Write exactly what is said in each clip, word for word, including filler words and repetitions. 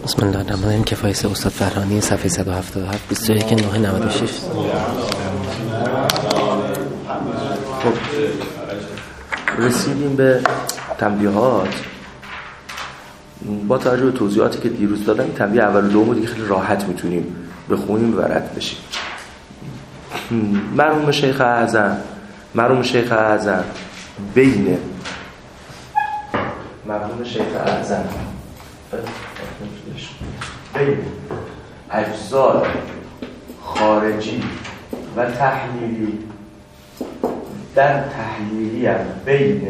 بسم الله الرحمن الرحیم. کفایت استاد فرهانی، صفحه صد و هفتاد و هفت بیست و یک نه نود و شش. خب رسیدیم به تنبیهات. با توجه به توضیحاتی که دیروز دادم، این تنبیه اول و دوم دیگه خیلی راحت میتونیم بخونیم و رد بشیم. مرحوم شیخ اعظم مرحوم شیخ اعظم بین مرحوم شیخ اعظم بین اجزای خارجی و تحلیلی در تحلیلی هم بین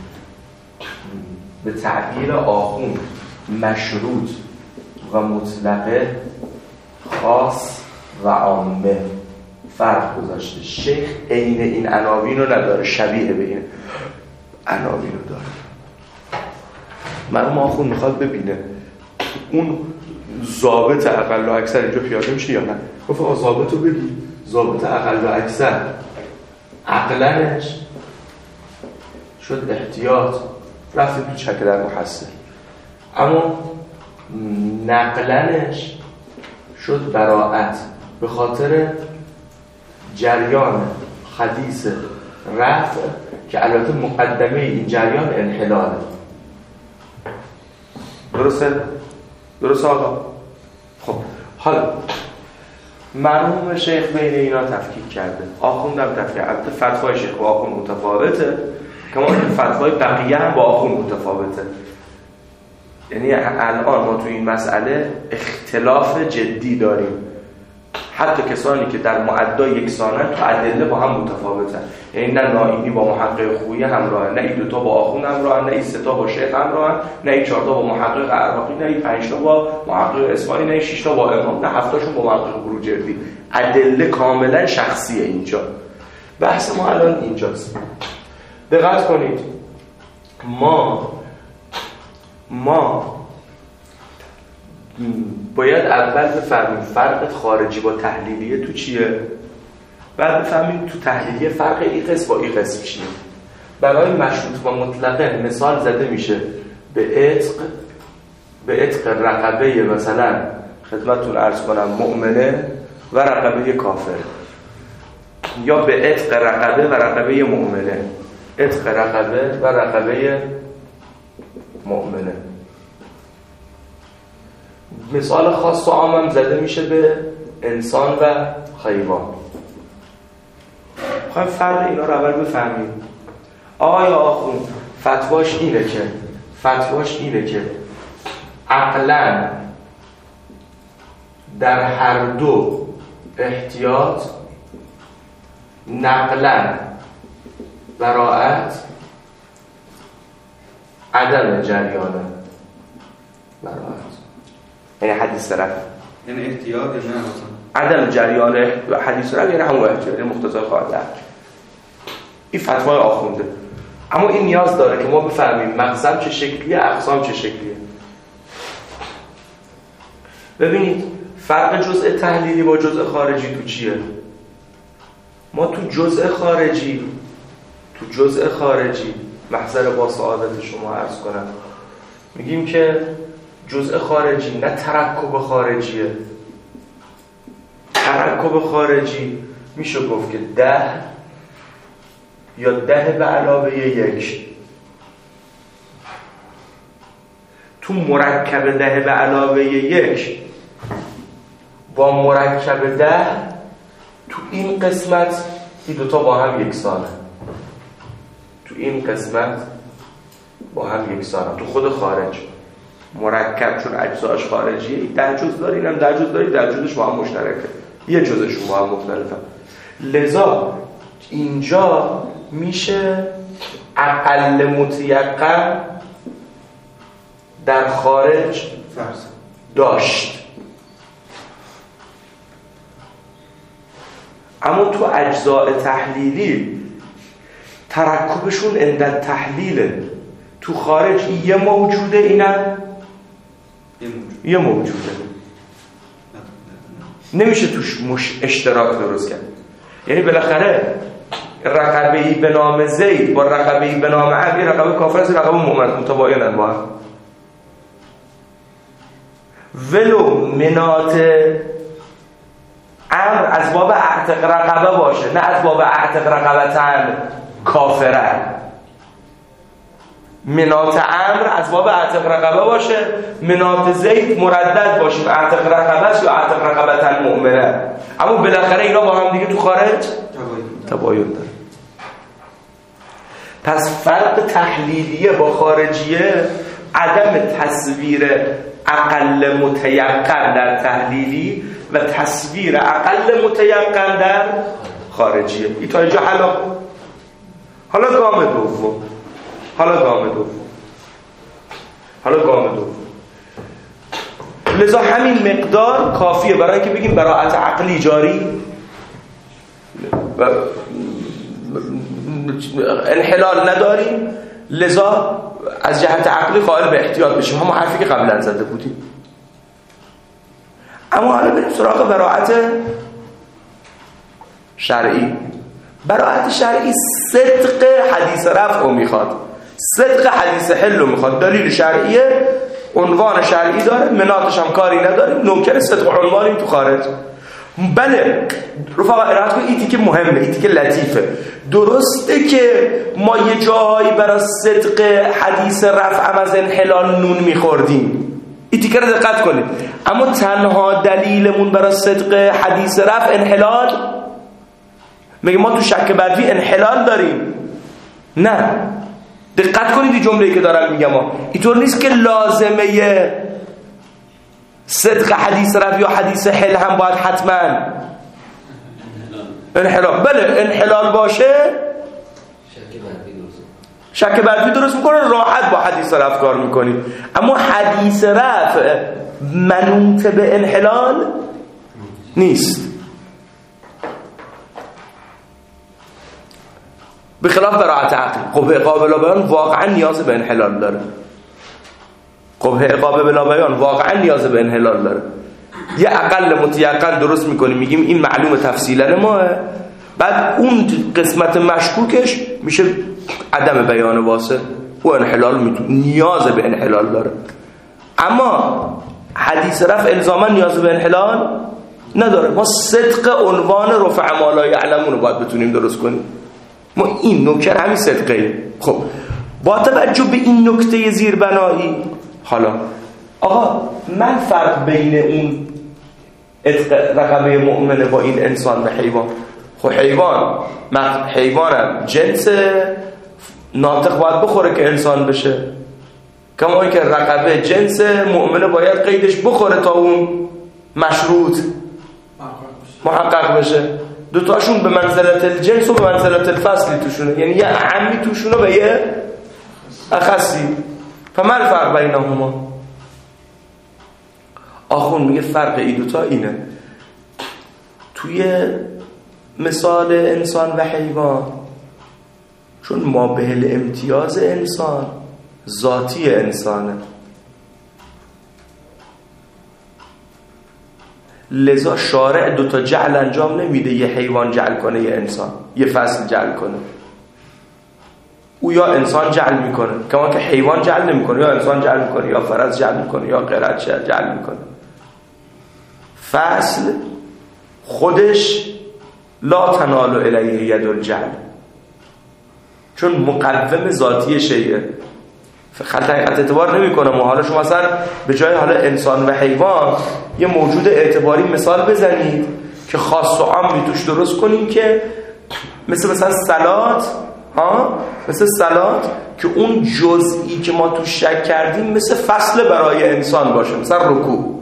به تعبیر آخوند مشروط و مطلقه، خاص و عامه فرق گذاشته. شیخ عین این عناوین رو نداره، شبیه به این عناوین رو داره. مرحوم آخوند میخواد ببینه اون ضابط اقل و اکثر اینجا پیاده میشه یا نه. گفت آقا ضابط رو بگی، ضابط اقل و اکثر عقلنش شد احتیاط، رفتیم تو چک در محصل، اما نقلنش شد براءت به خاطر جریان حدیث رفع که البته مقدمه این جریان انحلاله. درسته؟ درسته آقا؟ خب حالا مرحوم شیخ بین اینا تفکیک کرده، آخوندم تفکیک کرده. البته فتوای شیخ با آخوند متفاوته، کما فتوای بقیه هم با آخوند متفاوته. یعنی الان ما تو این مسئله اختلاف جدی داریم. حتی کسانی که در معدا یکسانن تو ادله با هم متفاوتن. یعنی نه نائینی با محقق خویی همراهن، نه این دوتا با آخوند همراهن، نه این سه تا با شیخ همراهن، نه این چهار تا با محقق عراقی، نه این پنج تا با محقق اصفهانی، نه این شش تا با امام، نه هفت تاشون با محقق بروجردی. ادله کاملا شخصیه اینجا. بحث ما الان اینجاست. دقت کنید. ما ما باید اول بفهمیم فرق خارجی با تحلیلیه تو چیه، بعد بفهمیم تو تحلیلیه فرق این قسم با این قسم چیه. برای مشروط و مطلقه مثال زده میشه به عتق به عتق رقبه، مثلا خدمتتون عرض کنم مؤمنه و رقبه کافر، یا به عتق رقبه و رقبه مؤمنه، عتق رقبه و رقبه مؤمنه. مثال خاص و عام هم زده میشه به انسان و حیوان. خواهیم فرق اینا رو اول بفهمیم. آیا آخوند فتواش اینه که فتواش اینه که عقلاً در هر دو احتیاط، نقلاً براءت، عدم جریانه براءت. یعنی حدیث طرف یعنی احتیاط نه عدم جریان حدیث طرف، یعنی همون احتیاط، یعنی مختصر خواهد. این فتوای آخونده. اما این نیاز داره که ما بفهمیم مقسم چه شکلیه، اقسام چه شکلیه. ببینید فرق جزء تحلیلی با جزء خارجی تو چیه؟ ما تو جزء خارجی تو جزء خارجی محضر با سعادت شما عرض کنم میگیم که جزء خارجی نه ترکب خارجیه. ترکب خارجی میشه گفت که ده یا ده به علاوه یک. تو مرکب ده به علاوه یک با مرکب ده تو این قسمت این دوتا با هم یکسانه. تو این قسمت با هم یکسانه. تو خود خارج مرکب چون اجزاش خارجیه، ده جز داری، اینم ده جز داری، ده جزش با هم مشترکه، یه جزشون با هم مختلفه. لذا اینجا میشه اقل متیقن در خارج داشت، اما تو اجزاء تحلیلی ترکبشون عند تحلیله. تو خارج یه موجوده، اینم یه موجوده، نمیشه توش مش اشتراک درست کرد. یعنی بالاخره رقبه‌ای به نام زید با رقبه‌ای به نام علی، رقبه کافر است، رقبه مؤمن، متباینن با هم. ولو منات امر از باب اعتق رقبه باشه، نه از باب اعتق رقبتن کافرن. منات امر از باب اعتق رقبه باشه، منات زید مردد باشه اعتق رقبه است یا اعتق رقبتن مؤمنه، اما بالاخره اینا با هم دیگه تو خارج تباین داره. پس فرق تحلیلیه با خارجیه عدم تصویر اقل متیقن در تحلیلی و تصویر اقل متیقن در خارجیه. این تا اینجا حالا حالا گام دوم حالا گام دوم حالا گام دوم لذا همین مقدار کافیه برای اینکه بگیم براءت عقلی جاری و انحلال نداریم، لذا از جهت عقلی قائل به احتیاط بشیم، همون حرفی که قبلا زده بودیم. اما حالا بریم سراغ براءت شرعی. براءت شرعی صدق حدیث رفع رو میخواد، صدق حدیث حل رو میخواد. دلیل شرعیه، عنوان شرعی داره، مناطش هم کاری نداریم، نوکر صدق عنوانیم تو خارج. بله رفقا ارائت کنید، ایتی که مهمه، ایتی که لطیفه. درسته که ما یه جایی برای صدق حدیث رفع از انحلال نون میخوردیم، ایتی که رو دقت کنید، اما تنها دلیلمون برای صدق حدیث رفع انحلال، میگه ما تو شک بدوی انحلال داریم؟ نه، دقت کنید این جمله‌ای که دارم میگم، اینطور نیست که لازمه صدق حدیث رفع یا حدیث حل هم باید حتما انحلال. بله انحلال باشه شک بدوی درست میکنه، راحت با حدیث رفع کار میکنیم، اما حدیث رفع منوط به انحلال نیست. به خلاف براءت عقل، قبح قابل بیان واقعا نیاز به انحلال داره. قبح قابل بیان واقعا نیاز به انحلال داره. یه اقل متیقن درست میکنیم، میگیم این معلوم تفصیلا ماه، بعد اون قسمت مشکوکش میشه عدم بیان واسه، او انحلال میتونه نیاز به انحلال داره. اما حدیث رفع الزاما نیاز به انحلال نداره. ما صدق عنوان رفع ما لا یعلمون رو باید بتونیم درست کنیم. ما این نکته همین صدقه. خب با توجه به این نکته زیربنایی، حالا آقا من فرق بین اون رقبه مؤمنه با این انسان و حیوان. خب حیوان حیوانم جنس ناطق باید بخوره که انسان بشه، کما که رقبه جنس مؤمنه باید قیدش بخوره تا اون مشروط محقق بشه. دوتاشون به منزلت الجنس و به منزلت الفصلی توشونه، یعنی یه اعمی توشونه و یه اخصی. فمن فرق بینهما؟ آخون میگه فرق این دوتا اینه، توی مثال انسان و حیوان چون ما به امتیاز انسان ذاتی انسانه، لذا شارع دوتا جعل انجام نمیده، یه حیوان جعل کنه یه انسان، یه فصل جعل کنه. او یا انسان جعل میکنه کما که حیوان جعل نمیکنه، یا انسان جعل میکنه، یا فرس جعل میکنه، یا قرد جعل میکنه. فصل خودش لا تنال الیه ید الجعل، چون مقوم ذاتی شیئه، خط حقیقت اعتبار نمیکنه. ما حالا شما مثلا به جای حالا انسان و حیوان یه موجود اعتباری مثال بزنید که خاص و عامی توش درست کنیم، که مثل مثلا صلات، ها مثل صلات که اون جزئی که ما توش شک کردیم مثل فصل برای انسان باشه، مثلا رکوع.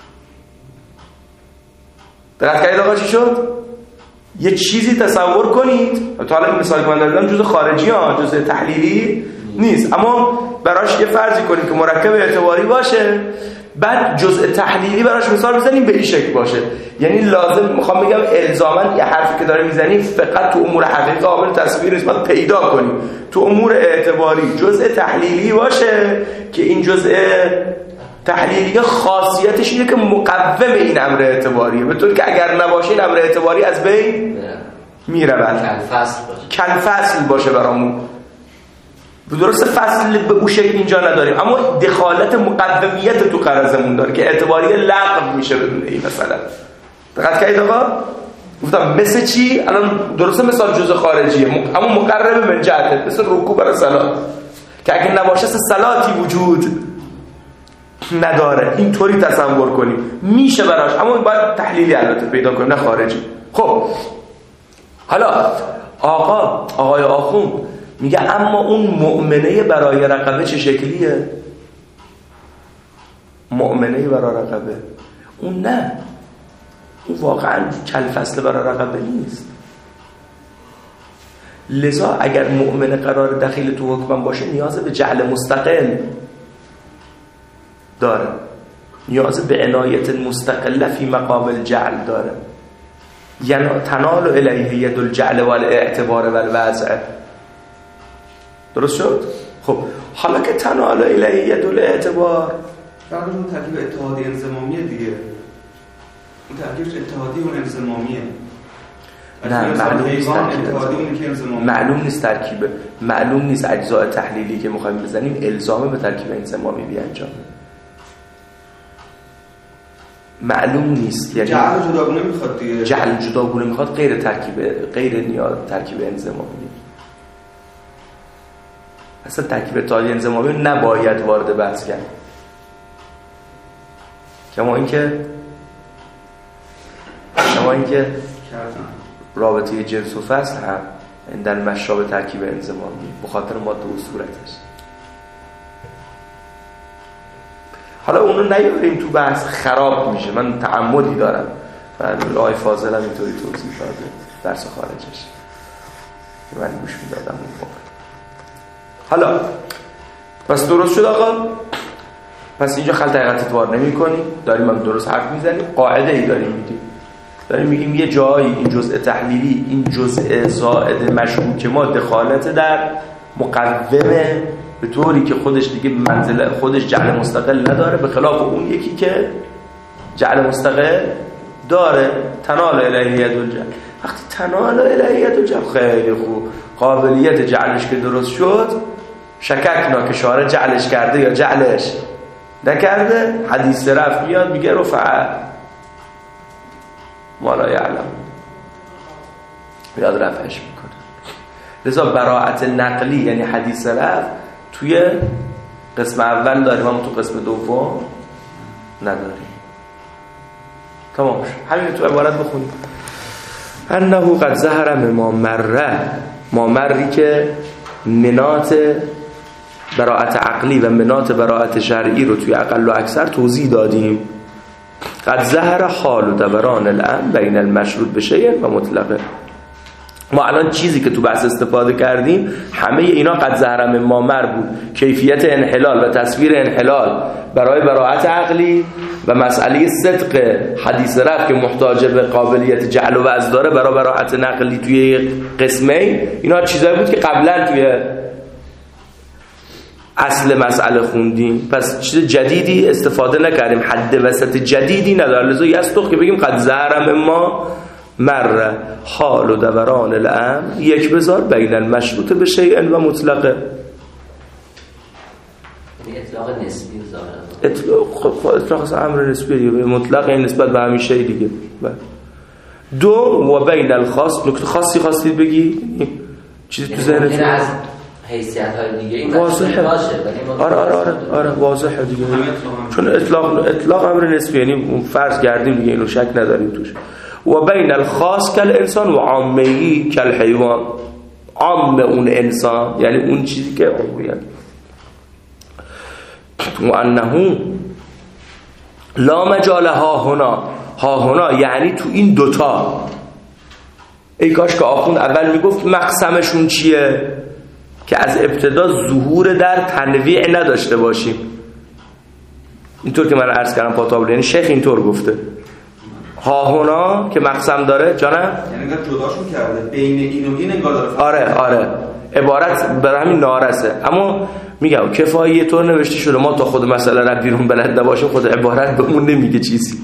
دقت کردید آقا چی شد؟ یه چیزی تصور کنید، تا حالا این مثال که من دادم جزء خارجی ها، جزء تحلیلی نیست، اما براش یه فرضی کنیم که مرکب اعتباری باشه، بعد جزء تحلیلی براش مثال بزنیم به این شکل باشه. یعنی لازم میخوام بگم الزاما یه حرفی که داره میزنیم فقط تو امور حقیقی قابل تصویر نیست، باید پیدا کنیم تو امور اعتباری جزء تحلیلی باشه که این جزء تحلیلی خاصیتش اینه که مقوم این امر اعتباریه، به طور که اگر نباشه این امر اعتباری از بین میره، کل فصل باشه برامون. درسته فصل به اون شکل اینجا نداریم، اما دخالت مقومیت تو قرضمون داره که اعتباری لغو میشه بدون این مثلا. دقت کردید آقا؟ گفتم مثل چی؟ الان درسته مثال جزء خارجیه اما مقرب من جهته، مثل رکوع برای صلات که اگه نباشه صلاتی وجود نداره. اینطوری تصور کنیم میشه براش، اما باید تحلیلی البته پیدا کنیم نه خارجی. خب حالا آقا آقای آخوند میگه اما اون مؤمنه برای رقبه چه شکلیه؟ مؤمنه برای رقبه اون نه، اون واقعا کلفصل برای رقبه نیست. لذا اگر مؤمنه قرار دخیل تو حکم باشه نیاز به جعل مستقل داره، نیاز به عنایت مستقله فی مقام الجعل داره. یعنی تنال الیه ید الجعل والاعتبار والوضع. درست شد؟ خب حالا که تنال الیه ید الاعتبار فرق اون ترکیب اتحادی انضمامیه دیگه، اون ترکیبش اتحادی و انضمامیه. نه معلوم نیست ترکیب، معلوم نیست ترکیب، معلوم نیست اجزاء تحلیلی که میخوایم بزنیم الزام به ترکیب انضمامی بیانجامه، معلوم نیست. یعنی جعل جداگونه میخواد دیگه، جعل جداگونه میخواد غیر ترکیب، غیر نیاز ترکیب انضمامی. اصلا ترکیب اتحادی انضمامی نباید وارد بحث کرد، کما اینکه کما اینکه رابطه جنس و فصل هم در مشابه ترکیب انضمامی به خاطر ماده و صورتش. حالا اونو نیاریم تو بحث، خراب میشه. من تعمدی دارم و آقای فاضل هم اینطوری توضیح داده درس خارجش که من گوش میدادم اون موقع. حالا پس درست شد آقا؟ پس اینجا خلط حقیقت اتوار نمی کنیم، داریم هم درست حرف میزنیم، قاعده ای داریم میدیم، داریم میگیم یه جایی این جزء تحلیلی، این جزء زائد مشکوک ما دخالت در مقومه به طوری که خودش دیگه منزل خودش جعل مستقل نداره، به خلاف اون یکی که جعل مستقل داره. تنال الیه ید الجعل، وقتی تنال الیه ید الجعل خیلی خوب، قابلیت جعلش که درست شد، شککنا که شارع جعلش کرده یا جعلش نکرده، حدیث رفع میاد میگه رفع ما لا یعلم، میاد رفعش میکنه. لذا براءت نقلی یعنی حدیث رفع توی قسم اول داریم اما تو قسم دوم نداریم. تمام شد. همین تو عبارت بخونیم انه قد ظهر ما مره، ما مری که منات براءت عقلی و منات براءت شرعی رو توی اقل و اکثر توضیح دادیم. قد ظهر حال و دوران الامر بین المشروط به شیء و مطلقه. ما الان چیزی که تو بحث استفاده کردیم همه اینا قد ظهر من ما مر بود، کیفیت انحلال و تصویر انحلال برای براءت عقلی و مسئله صدق حدیث رفع که محتاج به قابلیت جعل و وضع داره برای براءت نقلی توی قسمه. اینا چیزایی بود که قبلا توی اصل مسئله خوندیم، پس چیز جدیدی استفاده نکردیم، حد وسط جدیدی نداره. لذا یستخ که بگیم قد ظهر من ما مر حال و دوران الامر یک بذار بین المشروط به شیء و مطلقه. اطلاق نسبی ظاهرا اطلاق خب اطلاق امر نسبی دیگه، مطلق این نسبت به همین شی دیگه. دو و بین الخاص، نکته خاصی خواستید بگی چیزی تو ذهنتون از حیثیت های دیگه این واضحه؟ آره آره آره آره واضحه دیگه، چون اطلاق اطلاق امر نسبی یعنی فرض کردیم دیگه، اینو شک نداریم توش. و بین الخاص کل انسان و عامهی کل حیوان، عام اون انسان یعنی اون چیزی که عمومیت. و انه لا مجال ها هنا، ها هنا یعنی تو این دوتا. ای کاش که آخوند اول میگفت مقسمشون چیه که از ابتدا ظهور در تنویع نداشته باشیم. اینطور که من عرض کردم پاتابل، یعنی شیخ اینطور گفته ها هنا که مقسم داره جانم، یعنی انگار جداشون کرده بین این و این انگار داره. آره آره عبارت برای همین نارسه، اما میگم کفایه طور نوشته شده، ما تا خود مسئله را بیرون بلد نباشیم خود عبارت بهمون نمیگه چیزی.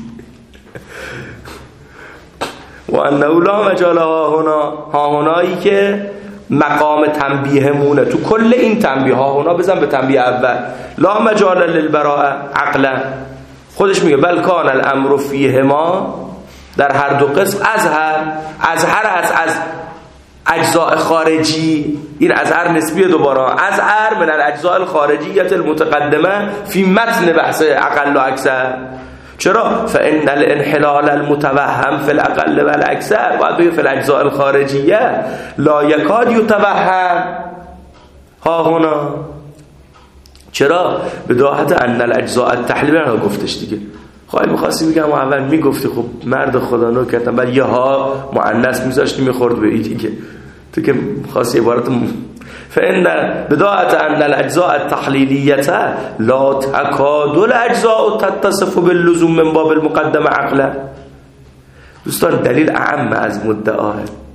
و انه لا مجال ها هنا، ها هنایی که مقام تنبیهمونه تو کل این تنبیه ها. اونا بزن به تنبیه اول لا مجال للبراءه عقلا، خودش میگه بل کان الامر فیهما، در هر دو قسم ازهر ازهر از از اجزاء خارجی. این ازهر نسبیه دوباره، ازهر من الاجزاء الخارجیت المتقدمه فی متن بحث اقل و اکثر. چرا؟ فان الانحلال المتوهم فی الاقل و الاکثر باید بگه فی الاجزاء الخارجیه لا یکاد یتوهم ها هنا. چرا؟ بداهت ان الاجزاء التحلیل رو گفتش دیگه. خواهی میخواستی بگم اول میگفتی خب مرد خدا نو کردن بعد یه ها مؤنث میذاشتی میخورد به این دیگه. تو که خواستی عبارت م... فإن بداعت ان الاجزاء التحلیلیه لا تکاد الاجزاء تتصف باللزوم من باب المقدم عقلا. دوستان دلیل اعم از مدعاه.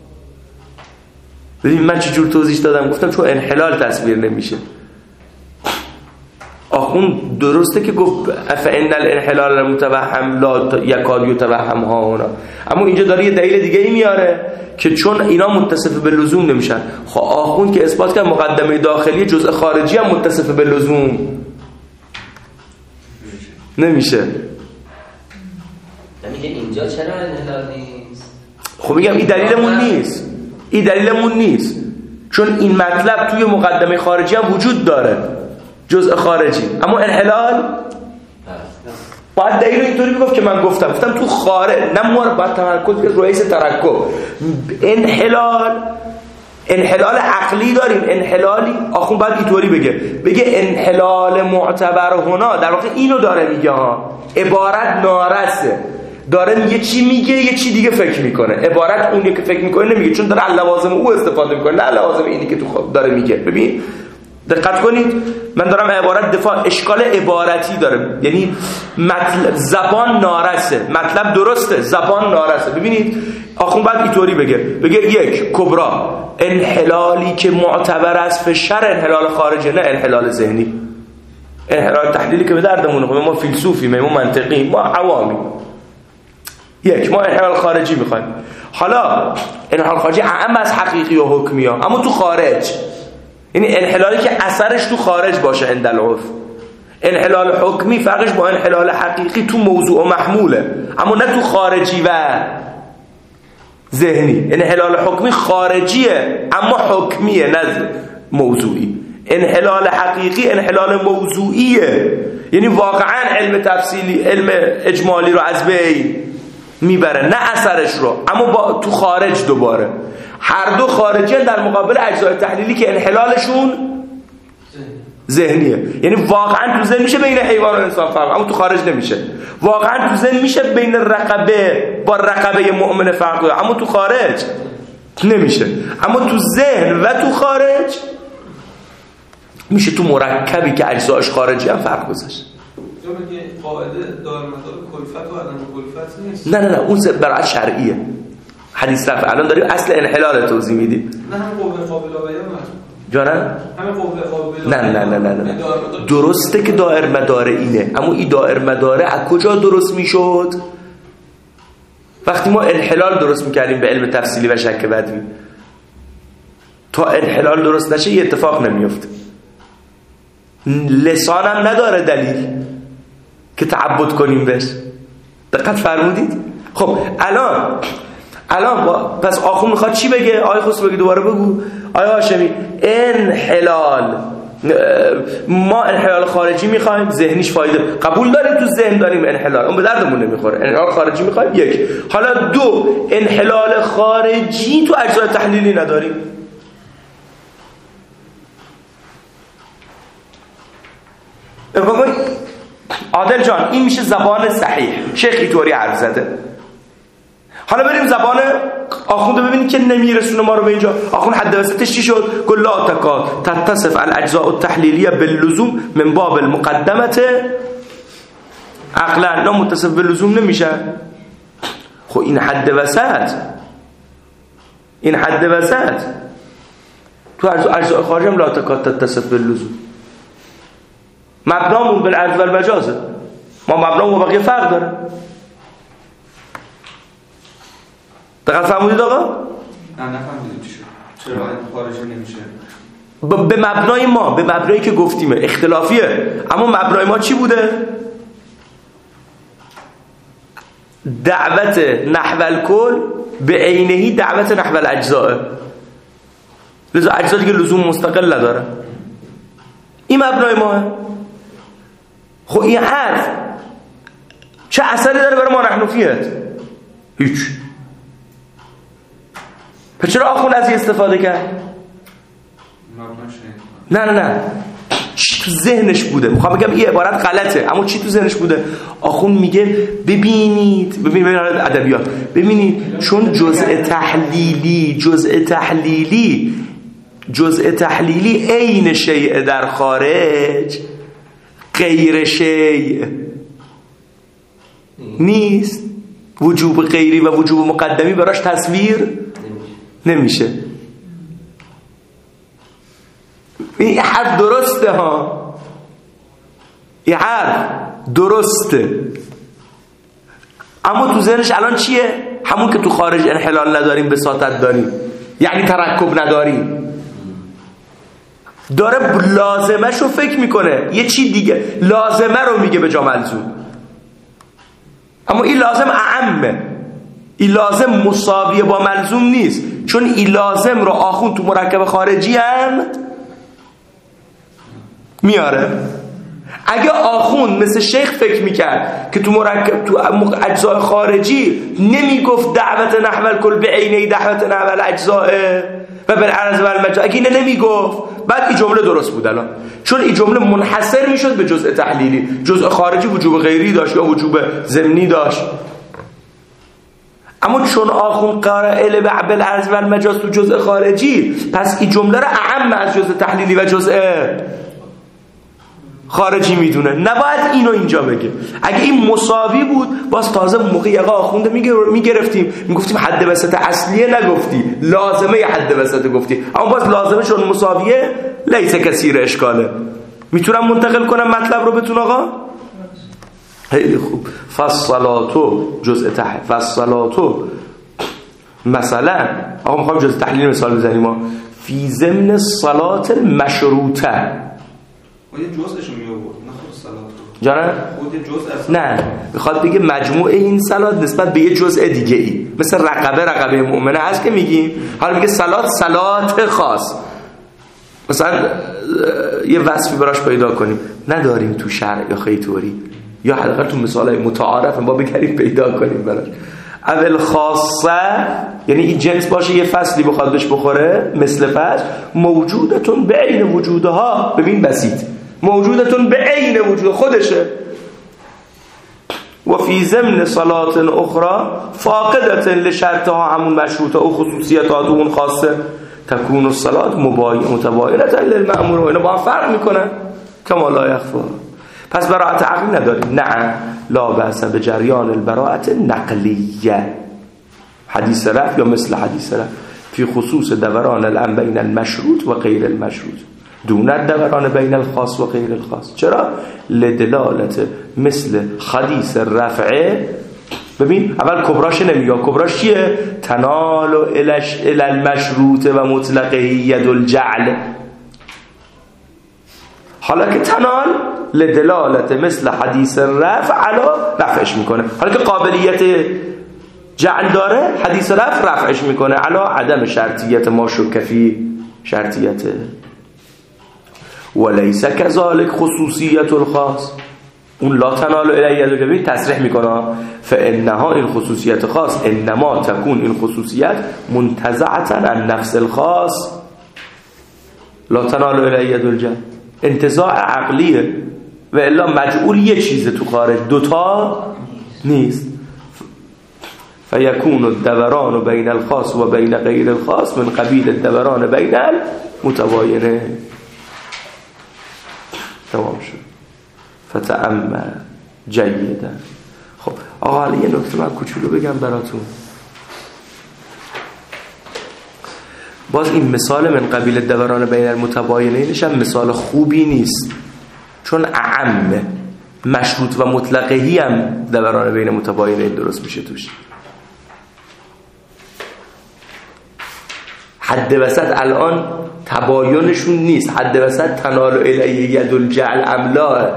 ببین من چجور توضیح دادم، گفتم چون انحلال تصویر نمیشه. آخون درسته که گفت فإن الانحلال المتوهم لا یکاد یتوهم ها هنا، اما اینجا داره یه دلیل دیگه ای میاره که چون اینا متصف به لزوم نمیشن. خب آخون که اثبات کرد مقدمه داخلی جزء خارجی هم متصف به لزوم نمیشه. میگه اینجا چرا انحلال نیست؟ خب میگم این دلیلمون نیست، این دلیلمون نیست چون این مطلب توی مقدمه خارجی هم وجود داره جزء خارجی، اما انحلال باید دلیل اینطوری میگفت که من گفتم گفتم تو خارج نه مور باید تمرکز که رئیس ترکب. انحلال انحلال عقلی داریم، انحلالی آخون باید اینطوری بگه بگه انحلال معتبر هنا در واقع اینو داره میگه ها، عبارت نارسه، داره میگه چی میگه یه چی دیگه فکر میکنه، عبارت اونی که فکر میکنه نمیگه چون داره لوازم او استفاده میکنه نه لوازم اینی که تو خود داره میگه. ببین دقت کنید من دارم عبارت دفاع اشکال عبارتی داره، یعنی مطلب زبان نارسه، مطلب درسته زبان نارسه. ببینید آخون بعد اینطوری بگه بگه یک کبرا انحلالی که معتبر است فشر انحلال خارجی نه انحلال ذهنی. انحلال تحلیلی که به دردمونه، خب ما فیلسوفی ما منطقی ما عوامی. یک ما انحلال خارجی میخوایم. حالا انحلال خارجی اعم از حقیقی و حکمی ها، اما تو خارج، یعنی انحلالی که اثرش تو خارج باشه عند العرف. انحلال حکمی فرقش با انحلال حقیقی تو موضوع و محموله، اما نه تو خارجی و ذهنی. انحلال حکمی خارجیه اما حکمیه نه موضوعی. انحلال حقیقی انحلال موضوعیه، یعنی واقعا علم تفصیلی علم اجمالی رو از بین میبره نه اثرش رو، اما با تو خارج دوباره. هر دو خارجی در مقابل اجزای تحلیلی که انحلالشون ذهنیه، یعنی واقعا تو ذهن میشه بین حیوان و انسان فرق، اما تو خارج نمیشه. واقعا تو ذهن میشه بین رقبه با رقبه مؤمن فرق کنه، اما تو خارج نمیشه. اما تو ذهن و تو خارج میشه تو مرکبی که اجزاش خارجی هم فرق گذاشت. میگه قاعده دارمدار کلفت و عدم کلفت نیست. نه نه نه اون برای شرعیه. حدیث رفع الان داریم اصل انحلال توضیح میدیم. نه هم قوه قابل بیان جانم همه قوه قابل نه نه نه نه نه درسته که دائر مدار اینه، اما این دائر مداره از کجا درست میشد؟ وقتی ما انحلال درست میکردیم به علم تفصیلی و شک بدوی، تا انحلال درست نشه یه اتفاق نمیفته. لسانم نداره دلیل که تعبد کنیم بهش. دقت فرمودید؟ خب الان الان با... پس آخون میخواد چی بگه؟ آیه خسرو بگه دوباره بگو آیه هاشمی انحلال ما انحلال خارجی میخوایم ذهنیش فایده قبول داریم، تو ذهن داریم انحلال اون به دردمون نمیخوره. انحلال خارجی میخوایم یک. حالا دو انحلال خارجی تو اجزای تحلیلی نداریم. عادل جان این میشه زبان صحیح، شیخ اینطوری حرف زده. حالا بریم زبان آخونده ببینید که نمیرسونه ما رو به اینجا. آخون حد وسطش چی شد؟ گل لا تکاد تتصف الاجزاء التحلیلیه باللزوم من باب المقدمه عقلا. نه متصف باللزوم نمیشه. خب این حد وسط، این حد وسط تو اجزاء خارجی هم لا تکاد تتصف باللزوم. مبنامون بالعرض و المجازه، ما مبنامون با بقیه فرق داره. دقیق فهمونید آقا؟ نه نفهمیدیم چی شد. چرا خارجی نمیشه؟ به مبنای ما، به مبنایی که گفتیم اختلافیه، اما مبنای ما چی بوده؟ دعوت نحو الکل به عینهی دعوت نحو الاجزاء، لذا اجزا دیگه لزوم مستقل نداره. این مبنای ماه. خب این حرف چه اثری داره برای ما نحنفیت؟ هیچ. پس چرا آخون از این استفاده کرد؟ نه نه نه چی تو ذهنش بوده؟ میخوام بگم این عبارت غلطه، اما چی تو ذهنش بوده؟ آخون میگه ببینید، ببینید ببینید ادبیات، ببینید چون جزء تحلیلی جزء تحلیلی جزء تحلیلی عین شیء در خارج غیر شیء نیست، وجوب غیری و وجوب مقدمی براش تصویر نمیشه. این حرف درسته ها، این حرف درسته، اما تو ذهنش الان چیه؟ همون که تو خارج انحلال نداریم، بساطت داریم، یعنی ترکب نداریم. داره لازمش رو فکر میکنه، یه چی دیگه لازمه رو میگه به جا ملزوم، اما این لازم اعمه، این لازم مساویه با ملزوم نیست، چون این لازم رو آخون تو مرکب خارجی هم میاره. اگه آخون مثل شیخ فکر میکرد که تو مرکب تو اجزاء خارجی نمیگفت دعوت نحو الکل به عینه دعوت نحو الاجزاء و بالعرض و المجاز، اگه اینه نمیگفت، بعد این جمله درست بود الان، چون این جمله منحصر میشد به جزء تحلیلی، جزء خارجی وجوب غیری داشت یا وجوب ضمنی داشت. اما چون آخون قائل به بالعرض و المجاز تو جزء خارجی، پس این جمله رو اعم از جزء تحلیلی و جزء خارجی میدونه، نباید اینو اینجا بگه. اگه این مساوی بود باز تازه موقع یقه آخونده میگرفتیم، میگفتیم حد وسط اصلیه نگفتی، لازمه حد وسط گفتی، اما باز لازمه چون مساویه لیس کثیر اشکاله. میتونم منتقل کنم مطلب رو بتون آقا؟ خیلی خوب. فالصلاتو جزء تحلیل، فالصلاتو مثلا آقا میخوام جزء تحلیل مثال بزنیم ما، فی ضمن الصلات المشروطه خود جزءشو می آورد، نه خود صلات جانه؟ خود جزء اصلا نه، میخواد بگه مجموع این صلات نسبت به یه جزء دیگه ای، مثل رقبه رقبه مؤمنه هست که میگیم، حالا میگه صلات صلات خاص، مثلا یه وصفی براش پیدا کنیم، نداریم تو شرع یا خیطوری، یا حداقل تو مثالای متعارف ما بگریم پیدا کنیم براش. اول خاصه یعنی این جنس باشه یه فصلی بخواد بهش بخوره، مثل فصل موجودتون به عین وجودها، ببین بسیط، موجودتون به عین وجود خودشه. و فی ضمن صلات اخرى فاقدت لشرطها همون مشروطه و خصوصیتات اون خاصه، تکون الصلات متباینه للمأمور. و اینا با هم فرق میکنن کما لا یخفا. پس براءت عقلی نداریم، نه لا بأس به جریان البراءت نقلیه، حدیث رفع یا مثل حدیث رفع فی خصوص دوران الامر بین المشروط و غیر المشروط دون الدوران بین الخاص و غیر الخاص. چرا؟ لدلالت مثل حدیث رفعه. ببین اول کبراش نمیگه، کبراش چیه؟ تنال الش الى المشروط و مطلقه ید الجعل. حالا که تنال لدلالت مثل حدیث رفع علا رفعش میکنه، حالا که قابلیت جعل داره حدیث رفع رفعش میکنه علا عدم شرطیت ما شکفی شرطیت. ولیس کذالک خصوصیت الخاص، اون لا تنال الیه الجبین تصریح میکنه فانها این خصوصیت خاص انما تکون این خصوصیت منتزعتا عن نفس الخاص لا تنال الیه الجبین، انتزاع عقلیه و الا مجعول یه چیزه تو خارج، دوتا نیست. فیکون الدوران بین الخاص و بین غیر الخاص من قبیل الدوران بین المتباینه. تمام شد. فتأمل جیدا. خب آقا حالا یه نکته من کوچولو بگم براتون. باز این مثال من قبیل دوران بین المتباینه نشم مثال خوبی نیست، چون اعمه، مشروط و مطلقهی هم دوران بین متباینه درست میشه توش. حد وسط الان تباینشون نیست، حد وسط تنال الیه ید الجعل املا.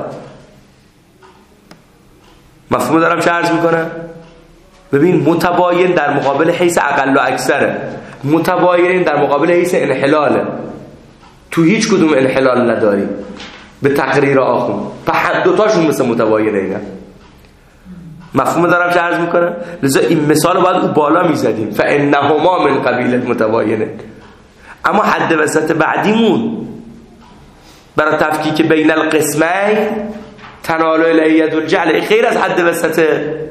مفهوم دارم چه عرض میکنم؟ ببین متباین در مقابل حیث اقل و اکثره، متباین در مقابل حیث انحلاله. تو هیچ کدوم انحلال نداری به تقریر آخون، په دوتاشون مثل متباینه اینا. مفهوم دارم چه عرض میکنم؟ لذا این مثال رو باید او بالا میزدیم، فانهما من قبیل المتباینه. اما حد وسط بعدیمون برای تفکیک بین القسمین تنال الیه ید الجعل خیر از حد وسط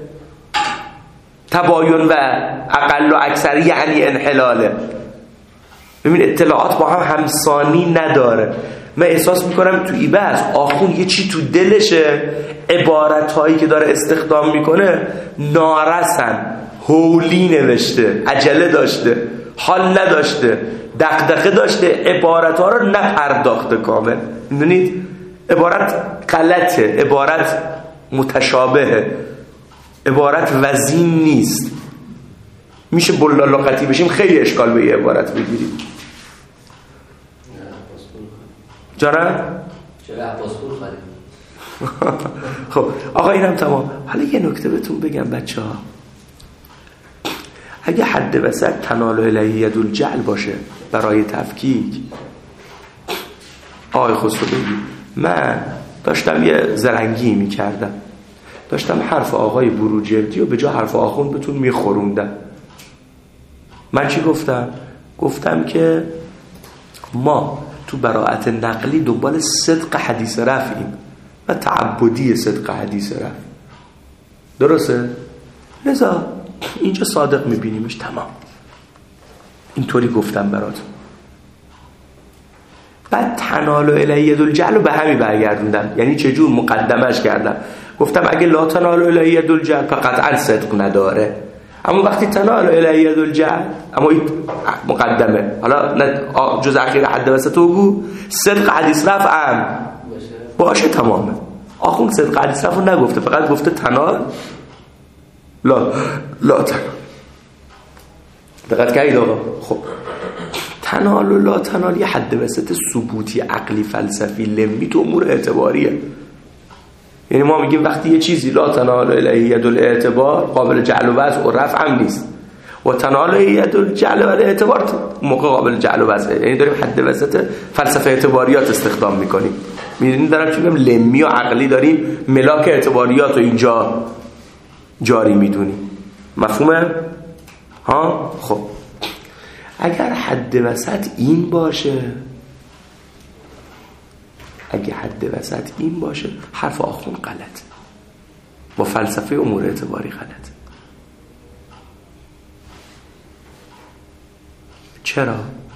تباین و اقل و اکثر یعنی انحلاله. ببین اطلاعات با هم همسانی نداره. من احساس میکنم تو ای بحث آخون یه چی تو دلشه، عبارت هایی که داره استخدام میکنه نارسن، هولی نوشته، عجله داشته، حال نداشته، دغدغه داشته، عبارت ها رو نپرداخته کامل. میدونید عبارت غلطه، عبارت متشابهه، عبارت وزین نیست. میشه بلا لغتی بشیم خیلی اشکال به یه عبارت بگیریم. جارم؟ چرا عباسپور خواهیم؟ خب آقا اینم تمام. حالا یه نکته بهتون بگم بچه ها، اگه حد وسط تنال الیه ید الجعل باشه برای تفکیک، آقای خسرو بگی من داشتم یه زرنگی میکردم، داشتم حرف آقای بروجردی و به جا حرف آخوند بهتون میخوروندم. من چی گفتم؟ گفتم که ما تو براءت نقلی دنبال صدق حدیث رفعیم و تعبدی صدق حدیث رفع. درسته؟ لذا اینجا صادق میبینیمش، تمام. اینطوری گفتم براتون. بعد تنال الیه ید الجعل رو به همی برگردوندم. یعنی چجور مقدمش کردم؟ گفتم اگه لا تنال الیه ید الجعل فقط صدق نداره، اما وقتی تنال الیه ید الجعل، اما این مقدمه، حالا جز اخیر حد وسط تو گو صدق حدیث رفع هم باشه تمامه. آخون صدق حدیث رفع رو نگفته، فقط گفته تنال لا لا تنال. دقت کردید آقا؟ خب تنال و لا تنال یه حد وسط ثبوتی عقلی فلسفی لمی تو امور اعتباریه. یعنی ما میگیم وقتی یه چیزی لا تنال الیه ید الاعتبار قابل جعل و وضع و رفع هم نیست، و تنال الیه ید الجعل و الاعتبار موقع قابل جعل و وضع، یعنی داریم حد وسط فلسفه اعتباریات استخدام میکنیم. میدونید دارم چون لمی و عقلی داریم ملاک اعتباریات رو اینجا جاری میدونیم. مفهومه؟ ها؟ خب اگر حد وسط این باشه، اگه حد وسط این باشه حرف آخون غلط، با فلسفه امور اعتباری غلط. چرا؟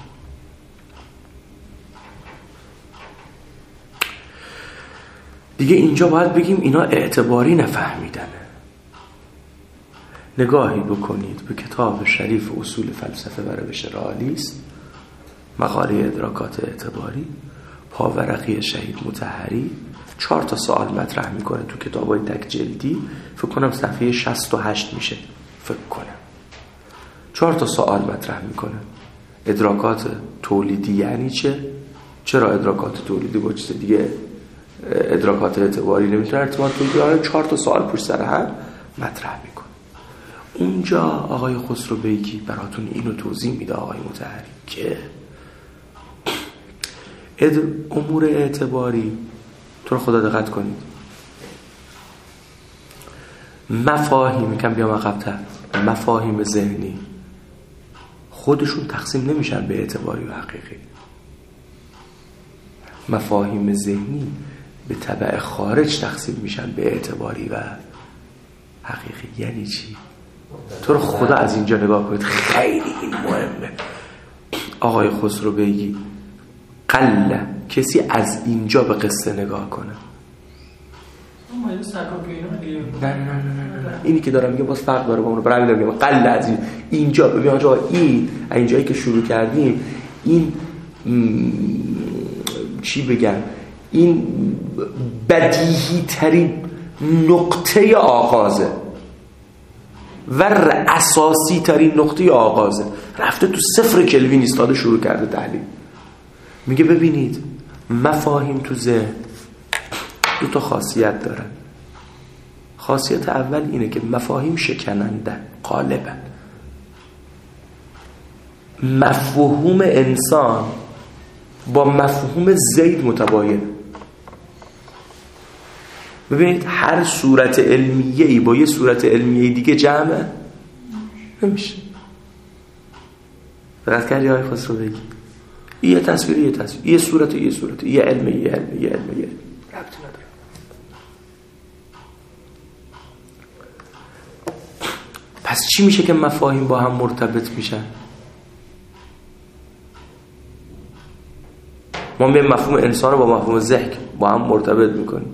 دیگه اینجا باید بگیم اینا اعتباری نفهمیدنه. نگاهی بکنید به کتاب شریف اصول فلسفه و روش رئالیست، مقاله ادراکات اعتباری، پاورقی شهید مطهری، چهار تا سوال مطرح میکنه تو کتابای تک جلدی. فکر کنم صفحه شصت و هشت میشه، فکر کنم چهار تا سوال مطرح میکنه. ادراکات تولیدی یعنی چه؟ چرا ادراکات تولیدی با چیز دیگه ادراکات اعتباری نمیتونه ارتباط تولیدی؟ چهار تا سوال پشت سر هم مطرح میکنه. اونجا آقای خسرو بیگی براتون اینو توضیح میده، آقای مطهری، که امور اعتباری، تو رو خدا دقت کنید، مفاهیم کم بیام عقب‌تر، مفاهیم ذهنی خودشون تقسیم نمیشن به اعتباری و حقیقی. مفاهیم ذهنی به تبع خارج تقسیم میشن به اعتباری و حقیقی. یعنی چی؟ تو رو خدا از اینجا نگاه کنید، خیلی این مهمه. آقای خسرو بیگی قل کسی از اینجا به قصه نگاه کنه. نه نه نه نه نه اینی که دارم میگم باز فرق داره با اون. برای همین میگم قل از این اینجا. ببین آقا این اینجایی که شروع کردیم، این چی بگم، این بدیهی ترین نقطه آغازه و اساسی ترین نقطه آغازه. رفته تو صفر کلوین ایستاده شروع کرده تحلیل. میگه ببینید مفاهیم تو ذهن دو تا خاصیت دارن. خاصیت اول اینه که مفاهیم شکننده غالبا. مفهوم انسان با مفهوم زید متباین. ببینید هر صورت علمیه‌ای با یه صورت علمیه دیگه جمعه نمیشه. دقت کردی آقای خسرو بگی یه تصویر یه تصویر، یه صورت یه صورت، یه علمه یه علمه یه علمه یه ربطی نداره. پس چی میشه که مفاهیم با هم مرتبط میشن؟ ما میگیم مفهوم انسان رو با مفهوم ذهن با هم مرتبط میکنیم.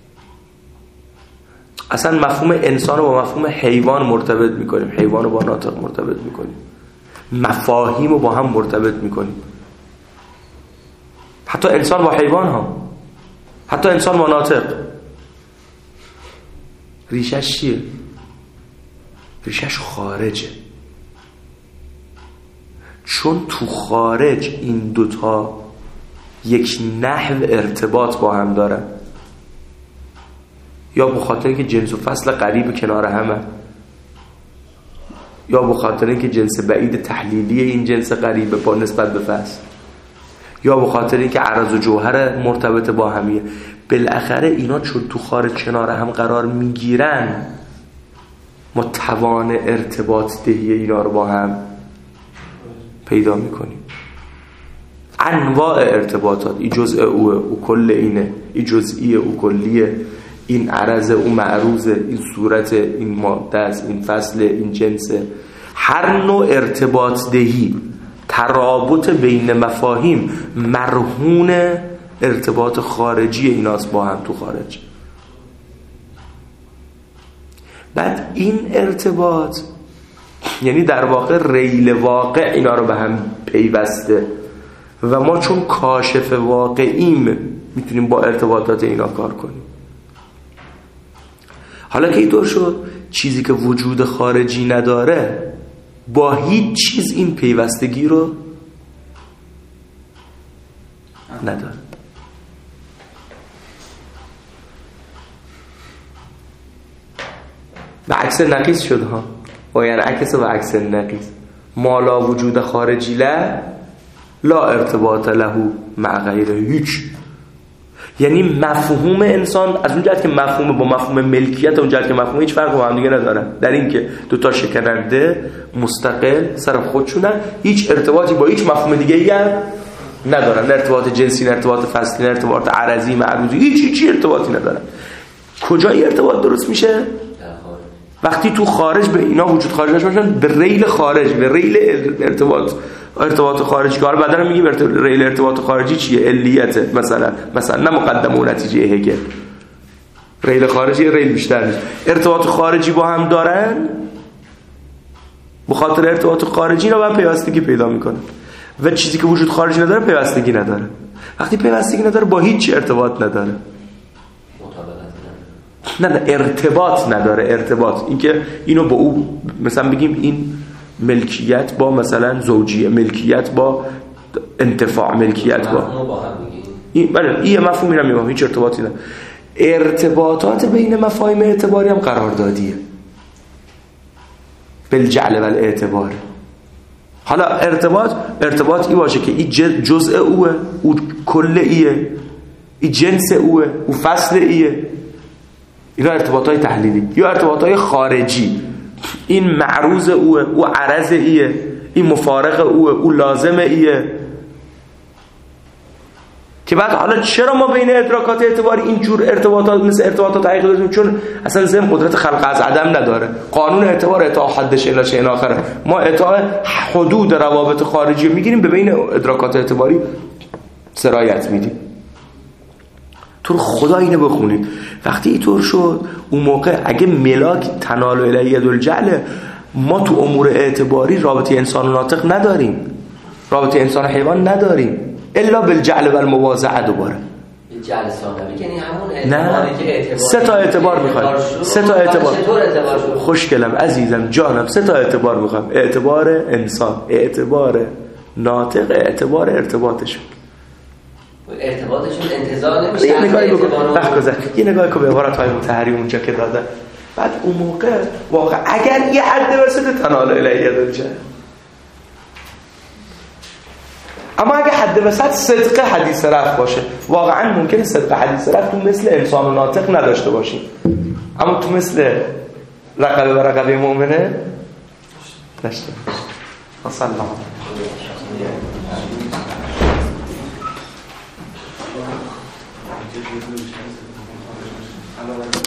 اصلا مفهوم انسان رو با مفهوم حیوان مرتبط میکنیم، حیوان رو با ناطق مرتبط میکنیم، مفاهیم رو با هم مرتبط میکنیم. حتی انسان با حیوان ها، حتی انسان با ناطق. ریشش چیه؟ ریشش خارجه. چون تو خارج این دوتا یک نحو ارتباط با هم دارن، یا به خاطر اینکه جنس و فصل قریب کنار همه، یا به خاطر اینکه جنس بعید تحلیلی این جنس قریب با نسبت به فصل، یا به خاطر اینکه عرض و جوهر مرتبط با همیه. بالاخره اینا چون تو خارج کنار هم قرار میگیرن ما توان ارتباط دهی اینا رو با هم پیدا میکنیم. انواع ارتباطات، این جزء اوه، او کل اینه، این جزئیه، او کلیه، این عرض، او معروضه، این صورت، این ماده است، این فصل، این جنسه. هر نوع ارتباط دهی، ترابط بین مفاهیم مرهون ارتباط خارجی ایناست با هم تو خارج. بعد این ارتباط یعنی در واقع ریل واقع اینا رو به هم پیوسته و ما چون کاشف واقعیم میتونیم با ارتباطات اینا کار کنیم. حالا که اینطور شد چیزی که وجود خارجی نداره با هیچ چیز این پیوستگی رو نداره. و عکس نقیص شد ها، و یعنی عکس و عکس نقیص. ما لا وجود خارجی له لا ارتباط له مع غیره. هیچ، یعنی مفهوم انسان از اون جهت که مفهوم با مفهوم ملکیت، اون جهت که مفهوم هیچ فرق با هم دیگه ندارن، در این که دو تا شکننده مستقل سر خودشونن، هیچ ارتباطی با هیچ مفهوم دیگه ای ندارن، نه ارتباط جنسی، نه ارتباط فصلی، نه ارتباط عرضی معروضی، هیچ هیچ ارتباطی ندارن. کجا این ارتباط درست میشه؟ وقتی تو خارج به اینا وجود خارج باشن، به ریل خارج، به ریل ارتباط ارتباط خارجی کار بدن میگیم. ریل ارتباط خارجی چیه؟ علیته مثلا، مثلا نه مقدمه و نتیجه هگل. ریل خارجی ریل بیشتر نیست. ارتباط خارجی با هم دارن، به خاطر ارتباط خارجی اینا با هم پیوستگی پیدا میکنن و چیزی که وجود خارجی نداره پیوستگی نداره. وقتی پیوستگی نداره با هیچ ارتباط نداره. نه نه ارتباط نداره. ارتباط اینکه اینو با او مثلا بگیم این ملکیت با مثلا زوجیه، ملکیت با انتفاع، ملکیت با این، بله این مفهومی رو میگم، هیچ ارتباطی نه. ارتباطات بین مفاهیم اعتباری هم قراردادیه، بالجعل و الاعتبار. حالا ارتباط ارتباط ای باشه که این جزء اوه، او کل ایه، این جنس اوه، او فصل ایه. اینا ارتباطات تحلیلی. یا ارتباطات خارجی، این معروض اوه، او عرض ایه، این مفارق اوه، او لازم ایه. که بعد حالا چرا ما بین ادراکات اعتباری اینجور ارتباطات مثل ارتباطات حقیقی داریم؟ چون اصلا ذهن قدرت خلق از عدم نداره. قانون اعتبار اطاع حدش الی شیء آخره. ما اطاع حدود روابط خارجی رو میگیریم، به بین ادراکات اعتباری سرایت میدیم. تو خدا اینو بخونید. وقتی اینطور شد اون موقع اگه ملاک تنال الیه الجعل، ما تو امور اعتباری رابطه انسان و ناطق نداریم، رابطه انسان و حیوان نداریم، الا بالجعل و المواضعه. دوباره جلسه ها نبید، یعنی همون نه که اعتبار سه تا اعتبار میخوایم، سه تا اعتبار. چطور اعتبار شد؟ خوشگلم عزیزم جانم، سه تا اعتبار میخوایم: اعتبار انسان، اعتبار ناطق، اعتبار ارتباطشون. ارتباطشون انتظار نمیشه. یه نگاهی بکن وقت گذر یه نگاهی که به عبارت‌های مطهری اونجا که داده، بعد اون موقع واقعا اگر یه حد برسه تنال الیه درجه، اما اگه حد وسط صدق حدیث رفت باشه، واقعا ممکنه صدق حدیث رفت تو مثل انسان و ناطق نداشته باشیم، اما تو مثل رقبه و رقبه مؤمنه داشته باشیم. صلی الله علیه و